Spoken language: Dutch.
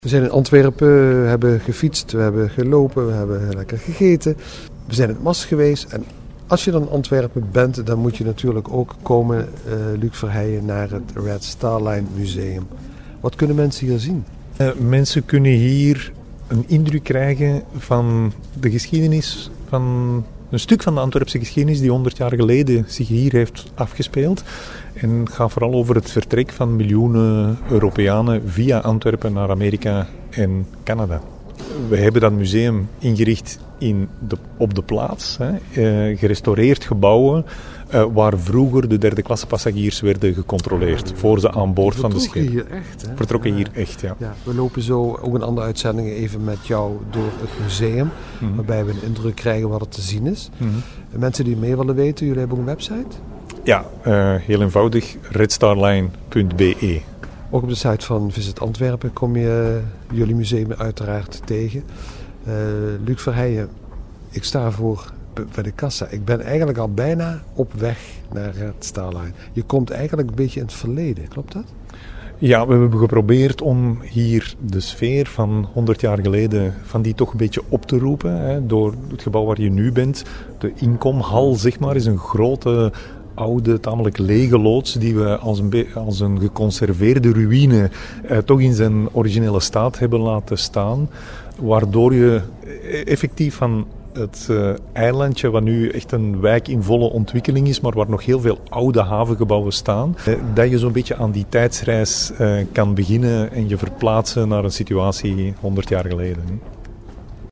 We zijn in Antwerpen, we hebben gefietst, we hebben gelopen, we hebben lekker gegeten. We zijn in het Mast geweest en als je dan in Antwerpen bent, dan moet je natuurlijk ook komen, Luc Verheijen, naar het Red Star Line Museum. Wat kunnen mensen hier zien? Mensen kunnen hier een indruk krijgen van de geschiedenis, van een stuk van de Antwerpse geschiedenis die 100 jaar geleden zich hier heeft afgespeeld. En het gaat vooral over het vertrek van miljoenen Europeanen via Antwerpen naar Amerika en Canada. We hebben dat museum ingericht op de plaats, gerestaureerd gebouwen waar vroeger de derde klasse passagiers werden gecontroleerd voor ze aan boord van de schip. Vertrokken hier echt, ja. We lopen zo ook een andere uitzending even met jou door het museum, waarbij we een indruk krijgen wat er te zien is. Mensen die mee willen weten, jullie hebben ook een website? Ja, heel eenvoudig, redstarline.be. Ook op de site van Visit Antwerpen kom je jullie museum uiteraard tegen. Luc Verheijen, ik sta bij de kassa. Ik ben eigenlijk al bijna op weg naar Red Star Line. Je komt eigenlijk een beetje in het verleden, klopt dat? Ja, we hebben geprobeerd om hier de sfeer van 100 jaar geleden, van die toch een beetje op te roepen. Door het gebouw waar je nu bent. De inkomhal, zeg maar, is een grote, oude, tamelijk lege loods die we als een geconserveerde ruïne toch in zijn originele staat hebben laten staan. Waardoor je effectief van het eilandje, wat nu echt een wijk in volle ontwikkeling is, maar waar nog heel veel oude havengebouwen staan, dat je zo'n beetje aan die tijdsreis kan beginnen en je verplaatsen naar een situatie 100 jaar geleden.